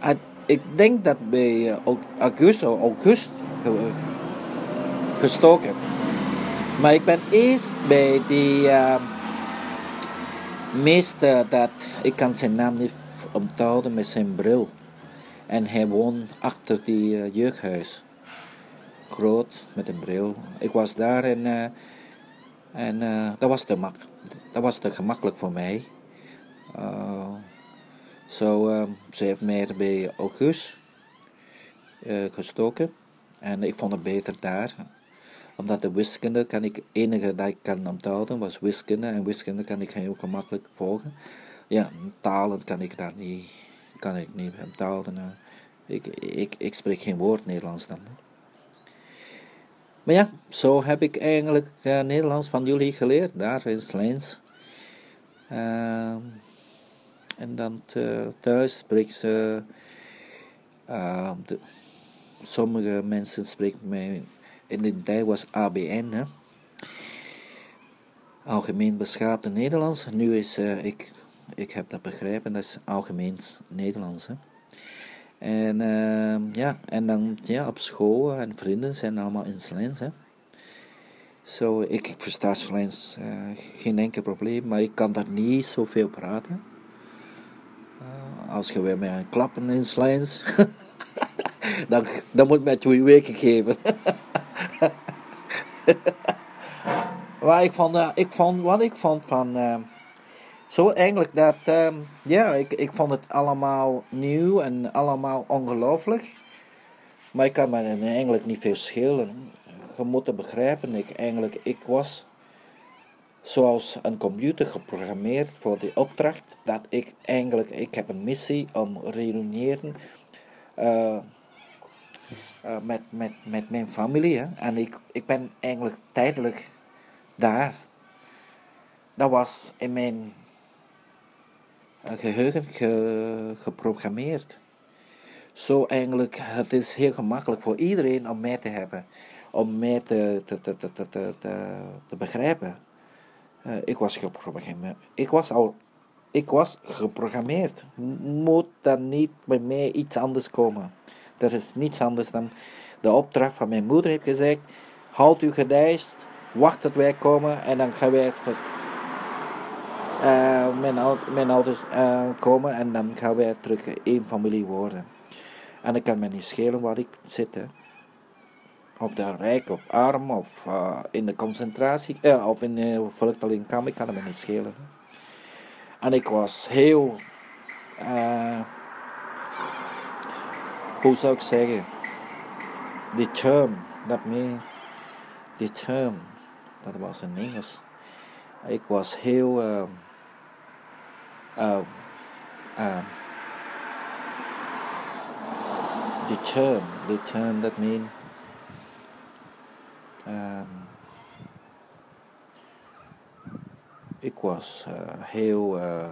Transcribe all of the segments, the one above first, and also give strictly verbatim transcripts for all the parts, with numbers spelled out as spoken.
I, ik denk dat bij uh, augustus, august gestoken. Maar ik ben eerst bij die uh, meester dat, ik kan zijn naam niet onthouden met zijn bril. En hij woont achter die uh, jeugdhuis. Groot, met een bril. Ik was daar en, uh, en uh, dat, was te mak- dat was te gemakkelijk voor mij. Uh, Zo, so, uh, ze heeft mij bij august uh, gestoken. En ik vond het beter daar. Omdat de wiskunde kan ik, het enige dat ik kan onthouden was wiskunde. En wiskunde kan ik heel gemakkelijk volgen. Ja, talen kan ik daar niet, kan ik niet onthouden. Uh, ik, ik, ik spreek geen woord Nederlands dan. Maar ja, zo heb ik eigenlijk uh, Nederlands van jullie geleerd. Daar in Slijns. Uh, en dan te, thuis spreek ze... Uh, de, sommige mensen spreken mij... In de tijd was A B N, hè. Algemeen Beschaafde Nederlands. Nu is... Uh, ik, ik heb dat begrepen, dat is Algemeen Nederlands, hè. En uh, ja, en dan ja, op school en vrienden zijn allemaal in Slijns, hè. Zo, ik, ik versta Slijns uh, geen enkel probleem, maar ik kan daar niet zoveel praten. Uh, als je weer met een klappen in Slijns, dan, dan moet mij twee weken geven. Maar ik vond, uh, ik vond, wat ik vond van, uh, zo eigenlijk dat, uh, ja, ik, ik vond het allemaal nieuw en allemaal ongelooflijk. Maar ik kan me eigenlijk niet veel schelen. Je moet het begrijpen, ik eigenlijk, ik was zoals een computer geprogrammeerd voor die opdracht, dat ik eigenlijk, ik heb een missie om reuneren uh, uh, met, met, met mijn familie. Hè? En ik, ik ben eigenlijk tijdelijk daar. Dat was in mijn uh, geheugen ge, geprogrammeerd. Zo eigenlijk, het is heel gemakkelijk voor iedereen om mij te hebben. Om mij te, te, te, te, te, te, te begrijpen. Uh, ik was geprogrammeerd. Ik was al, ik was geprogrammeerd. Moet dan niet bij mij iets anders komen? Er is niets anders dan de opdracht van mijn moeder heeft gezegd. Houd u gedijst, wacht tot wij komen en dan gaan wij uh, mijn, mijn ouders uh, komen en dan gaan wij terug één familie worden. En ik kan me niet schelen waar ik zit. Hè. Of de rijk of arm of uh, in de concentratie uh, of in de vluchtelingenkamp, ik kan het me niet schelen. En ik was heel, uh, hoe zou ik zeggen, die term, dat meen, die term, dat was in Engels. Ik was heel, uh, uh, uh, die term, die term, dat meen. Um, ik was uh, heel uh,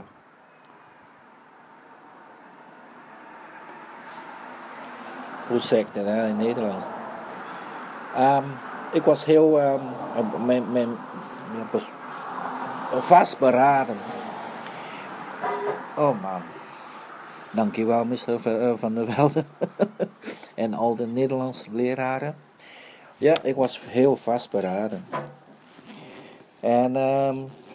hoe zeg ik dat hè, in Nederlands? Um, ik was heel um, mijn, mijn, mijn vastberaden. Oh man, dankjewel mister Van der Velde en al de Nederlandse leraren. Ja, ik was heel vastberaden. En um,